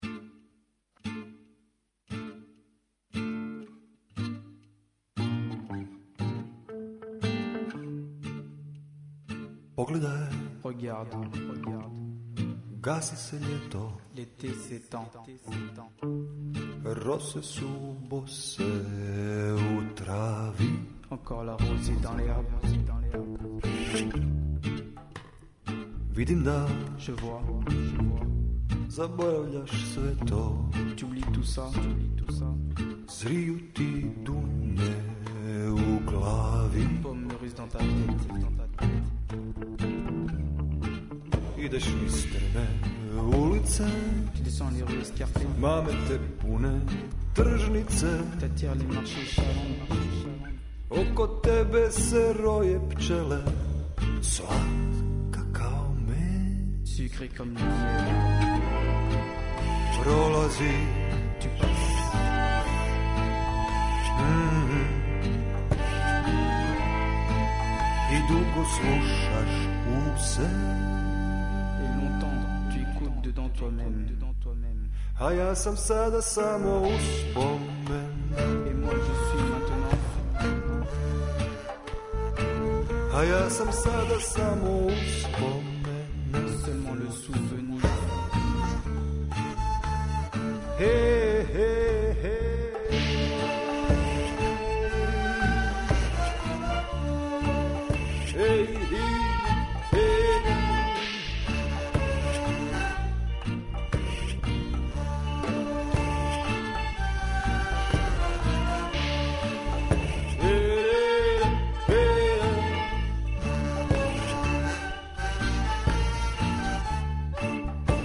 Pogledaj, gasi se ljeto, rose su bose u travi, vidim da zaboravljaš sve to, zriju ti dunje u glavi, ideš mistrne ulice, mame te pune tržnice, oko tebe se roje pčele, slatka kao med, prolazi mm-hmm. I dugo slušaš u se, a ja sam sada samo uspomen, a ja sam sada samo uspomen, he, he, he. Hey, hey, hey. Hey,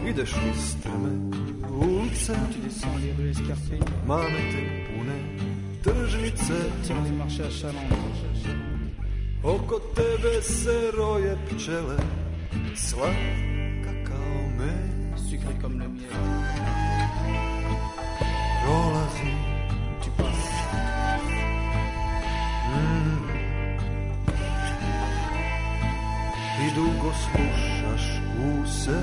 ideš uz strme ulice, mamete pune tržnice, oko tebe se roje pčele, slatka kao med, prolazi mm. I dugo slušaš use,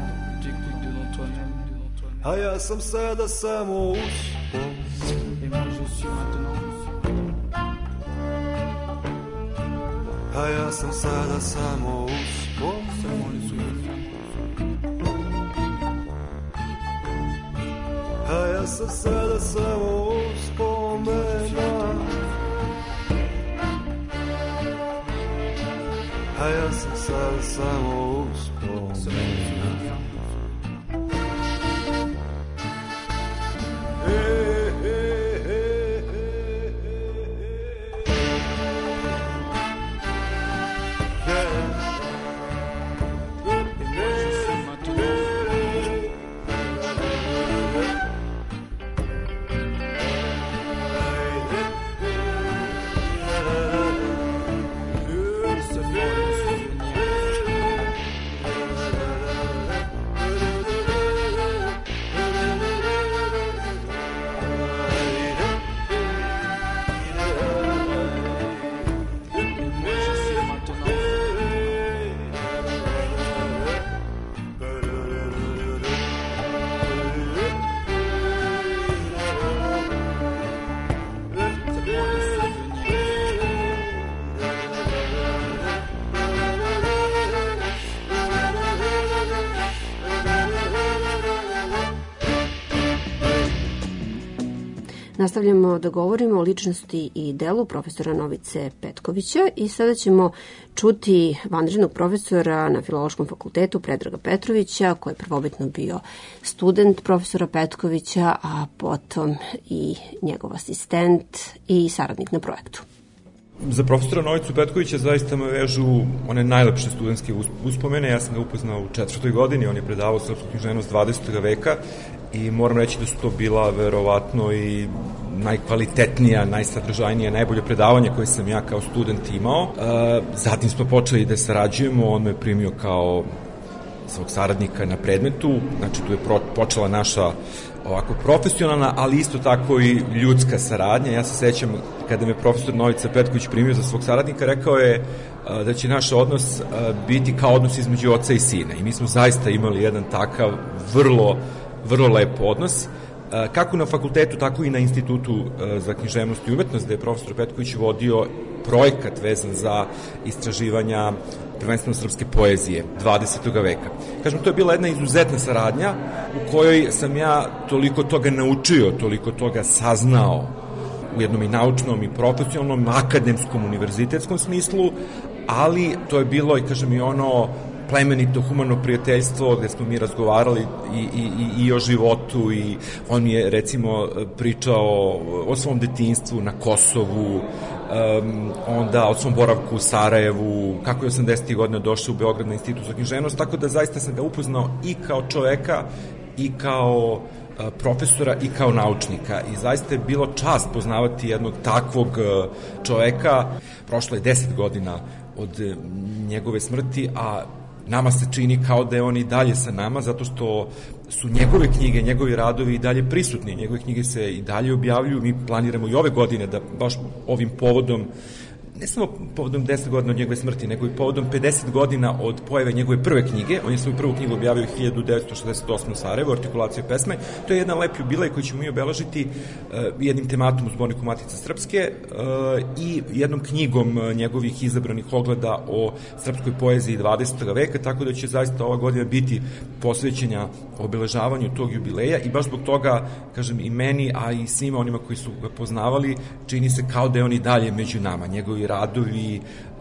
a ja sam sada samo uspon. A ja sam sada samo uspon. A ja sam sada samo uspomena. A ja sam sada samo uspomena. Nastavljamo da govorimo o ličnosti i delu profesora Novice Petkovića i sada ćemo čuti vanrednog profesora na Filološkom fakultetu Predraga Petrovića, koji je prvobitno bio student profesora Petkovića, a potom i njegov asistent i saradnik na projektu. Za profesora Novicu Petkovića zaista me vežu one najlepše studentske uspomene. Ja sam ga upoznao u četvrtoj godini, on je predavao srpsku književnost dvadesetog veka i moram reći da su to bila verovatno i najkvalitetnija, najsadržajnija, najbolje predavanja koje sam ja kao student imao. Zatim smo počeli da sarađujemo, on me primio kao svog saradnika na predmetu, znači tu je počela naša ovako profesionalna, ali isto tako i ljudska saradnja. Ja se sećam kada me profesor Novica Petković primio za svog saradnika, rekao je da će naš odnos biti kao odnos između oca i sina. I mi smo zaista imali jedan takav vrlo, vrlo lep odnos. Kako na fakultetu, tako i na Institutu za književnost i umetnost, gde je profesor Petković vodio projekat vezan za istraživanja prvenstveno srpske poezije dvadesetog veka. Kažem, to je bila jedna izuzetna saradnja u kojoj sam ja toliko toga naučio, toliko toga saznao u jednom i naučnom i profesionalnom, akademskom, univerzitetskom smislu, ali to je bilo, i kažem, i ono plemenito humano prijateljstvo gde smo mi razgovarali i, i, i o životu, i on mi je recimo pričao o svom detinjstvu na Kosovu, um, onda o svom boravku u Sarajevu, kako je osamdesetih godina došao u Beograd na Institut za književnost, tako da zaista sam ga upoznao i kao čoveka i kao profesora i kao naučnika, i zaista je bilo čast poznavati jednog takvog čoveka. Prošlo je deset godina od njegove smrti, a nama se čini kao da je on i dalje sa nama, zato što su njegove knjige, njegovi radovi i dalje prisutni. Njegove knjige se i dalje objavljuju. Mi planiramo i ove godine da baš ovim povodom, ne samo povodom deset godina od njegove smrti, nego i povodom pedeset godina od pojave njegove prve knjige. On je svoju prvu knjigu objavio hiljadu devetsto šezdeset osme u Sarajevu, Artikulacije pesme. To je jedan lep jubilej koji ćemo mi obeležiti uh, jednim tematom u Zborniku Matice Srpske uh, i jednom knjigom uh, njegovih izabranih ogleda o srpskoj poeziji dvadesetog veka, tako da će zaista ova godina biti posvećenja obeležavanju tog jubileja, i baš zbog toga, kažem, i meni, a i svima onima koji su ga poznavali, čini se kao da je on i dalje među nama. Njegovi radovi,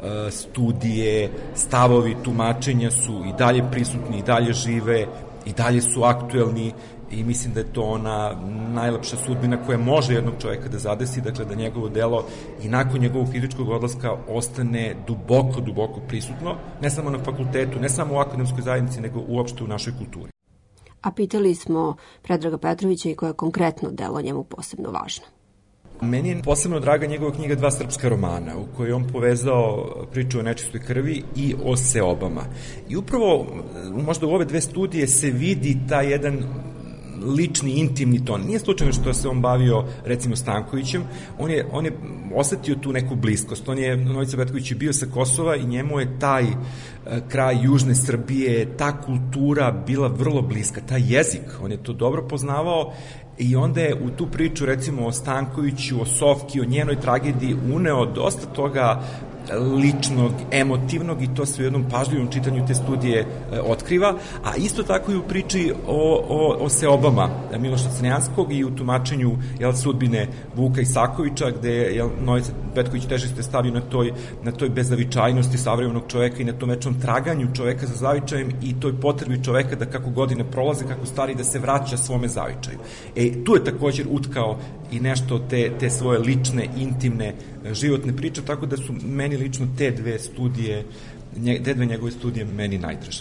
studije, stavovi, tumačenja su i dalje prisutni, i dalje žive, i dalje su aktuelni, i mislim da je to ona najlepša sudbina koja može jednog čoveka da zadesi, dakle da njegovo delo i nakon njegovog fizičkog odlaska ostane duboko, duboko prisutno, ne samo na fakultetu, ne samo u akademskoj zajednici, nego uopšte u našoj kulturi. A pitali smo Predraga Petrovića i koje je konkretno delo njemu posebno važno. Meni je posebno draga njegova knjiga Dva srpska romana, u kojoj je on povezao priču o nečistoj krvi i o seobama. I upravo možda u ove dve studije se vidi taj jedan lični, intimni ton. Nije slučajno što se on bavio, recimo, Stankovićem, on je, on je osetio tu neku bliskost. On je, Novica Petković je bio sa Kosova i njemu je taj uh, kraj južne Srbije, ta kultura bila vrlo bliska, taj jezik, on je to dobro poznavao i onda je u tu priču, recimo, o Stankoviću, o Sofki, o njenoj tragediji uneo dosta toga ličnog, emotivnog i to se u jednom pažljivom čitanju te studije e, otkriva, a isto tako i u priči o, o, o seobama Miloša Crnjanskog i u tumačenju jel, sudbine Vuka Isakovića, gde je jel, Novica Petković težište stavio na toj, na toj bezavičajnosti savremenog čoveka i na tom večnom traganju čoveka za zavičajem i toj potrebi čoveka da kako godine prolaze, kako stari, da se vraća svome zavičaju. E, tu je također utkao i nešto te, te svoje lične, intimne, životne priče, tako da su meni lično te dve studije, te dve njegove studije meni najdraže.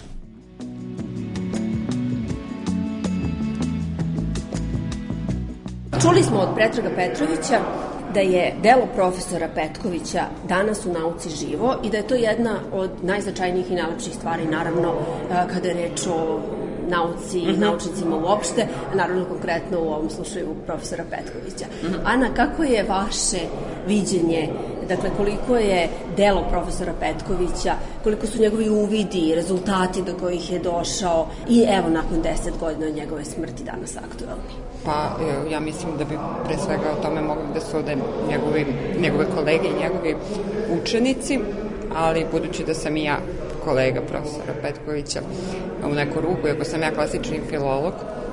Čuli smo od Predraga Petrovića da je delo profesora Petkovića danas u nauci živo i da je to jedna od najznačajnijih i najlepših stvari, naravno, kada je reč o nauci i mm-hmm. naučnicima uopšte, naravno konkretno u ovom slučaju profesora Petkovića. Mm-hmm. Ana, kako je vaše viđenje, dakle koliko je delo profesora Petkovića, koliko su njegovi uvidi i rezultati do kojih je došao i evo nakon deset godina od njegove smrti danas aktuelni? Pa ja mislim da bi pre svega o tome mogli da sude njegovi, njegove kolege i njegovi učenici, ali budući da sam i ja kolega profesora Petkovića u neku ruku, iako sam ja klasični filolog,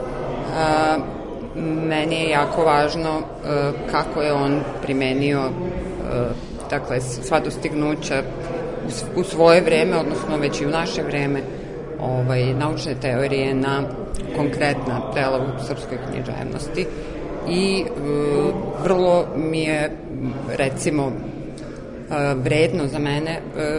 a, meni je jako važno a, kako je on primenio a, dakle, sva dostignuća u, u svoje vreme, odnosno već i u naše vreme, ovaj, naučne teorije na konkretna dela u srpskoj književnosti i e, vrlo mi je, recimo, vredno za mene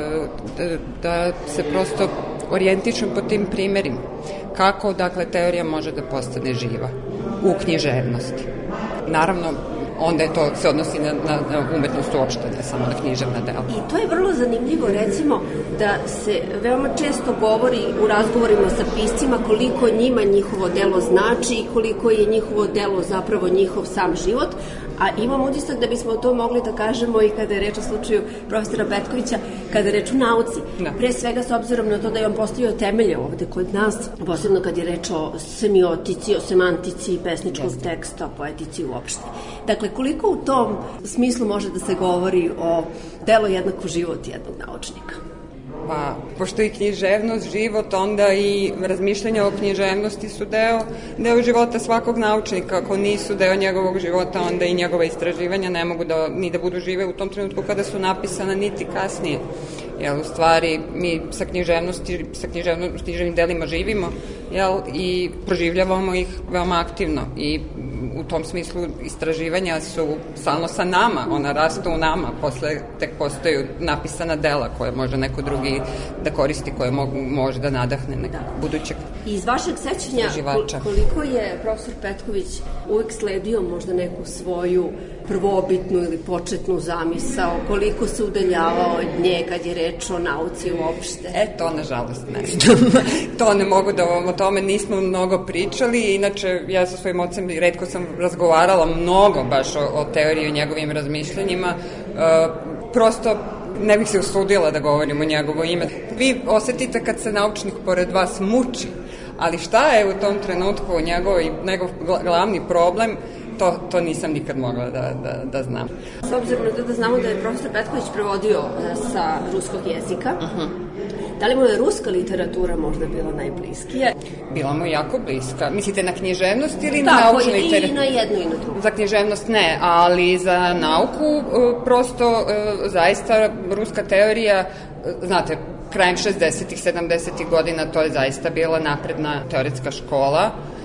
da, da se prosto orijentišem po tim primerima. Kako, dakle, teorija može da postane živa u književnosti. Naravno, onda je to se odnosi na, na, na umetnost uopšte, ne samo na književna dela. I to je vrlo zanimljivo, recimo, da se veoma često govori u razgovorima sa piscima koliko njima njihovo delo znači i koliko je njihovo delo zapravo njihov sam život, a imam utisak da bismo to mogli da kažemo i kada je reč o slučaju profesora Petkovića, kada je reč o nauci. Da. Pre svega s obzirom na to da je on postavio temelje ovde kod nas, posebno kad je reč o semiotici, o semantici pesničkog Jeste. teksta, poetici uopšte. Dakle, koliko u tom smislu može da se govori o delo jednako život jednog naučnika? Pa, pošto i književnost, život, onda i razmišljanja o književnosti su deo, deo života svakog naučnika. Ako nisu deo njegovog života, onda i njegova istraživanja ne mogu da, ni da budu žive u tom trenutku kada su napisana, niti kasnije. Jel, u stvari, mi sa književnosti, sa književnim delima živimo, jel, i proživljavamo ih veoma aktivno i u tom smislu istraživanja su stalno sa nama, ona rastu u nama, posle tek postaju napisana dela koje može neko drugi da koristi, koje mogu, može da nadahne nekog da. budućeg I iz vašeg sećanja, koliko je profesor Petković uvek sledio možda neku svoju prvobitnu ili početnu zamisao, koliko se udaljavao od nje kad je reč o nauci uopšte? E, to nažalost ne znam. To ne mogu da o tome nismo mnogo pričali, inače ja sa svojim ocem retko sam razgovarala mnogo baš o, o teoriji, o njegovim razmišljanjima, e, prosto ne bih se usudila da govorim o njegovo ime. Vi osetite kad se naučnik pored vas muči, ali šta je u tom trenutku njegov, njegov glavni problem, to, to nisam nikad mogla da, da, da znam. S obzirom na to da znamo da je profesor Petković prevodio sa ruskog jezika, uh-huh. da li mu je ruska literatura možda bila najbliskija? Bila mu jako bliska. Mislite na književnost ili Tako, na naučnu literaturu? I na jednu i na drugu. Za književnost ne, ali za nauku prosto zaista ruska teorija, znate, krajem šezdesetih, sedamdesetih godina to je zaista bila napredna teoretska škola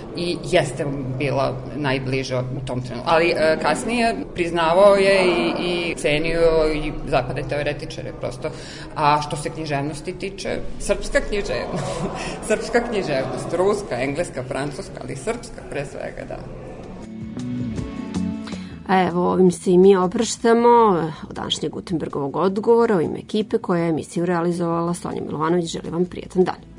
i jeste bila najbliža u tom trenutku. Ali e, kasnije priznavao je i, i cenio i zapadne teoretičare prosto. A što se književnosti tiče, srpska književnost, srpska književnost, ruska, engleska, francuska, ali srpska pre svega, da. Evo, ovim se i mi opraštamo od današnjeg Gutenbergovog odgovora u ime ekipe koja je emisiju realizovala. Sonja Milovanović, želim vam prijetan dan.